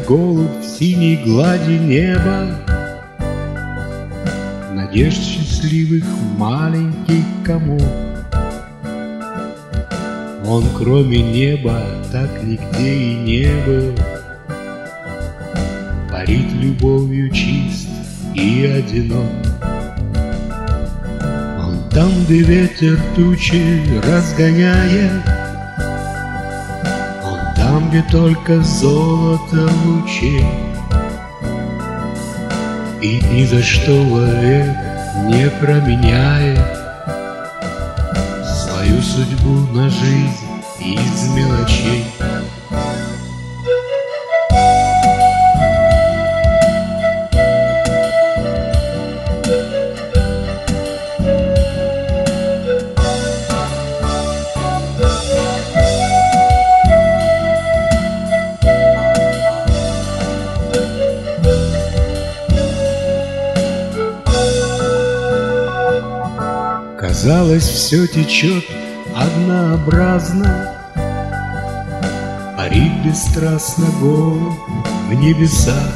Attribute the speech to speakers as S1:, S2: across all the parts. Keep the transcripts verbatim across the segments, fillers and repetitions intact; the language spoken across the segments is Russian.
S1: голубь в синей глади неба, надежд счастливых маленький комок. Он кроме неба так нигде и не был, парит любовью чист и одинок. Он там, где ветер тучи разгоняет, он там, где только золото лучей. И ни за что вовек не променяет свою судьбу на жизнь из мелочей. Казалось, все течет однообразно, парит бесстрастно голубь в небесах.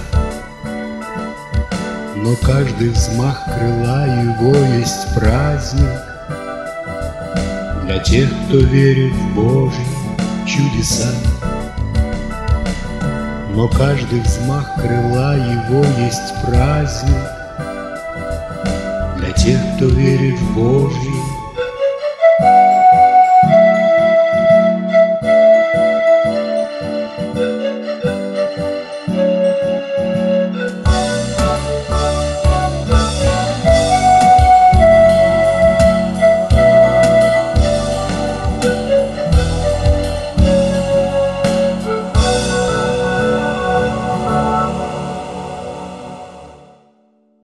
S1: Но каждый взмах крыла его есть праздник для тех, кто верит в Божьи чудеса. Но каждый взмах крыла его есть праздник для тех, кто верит в Божьи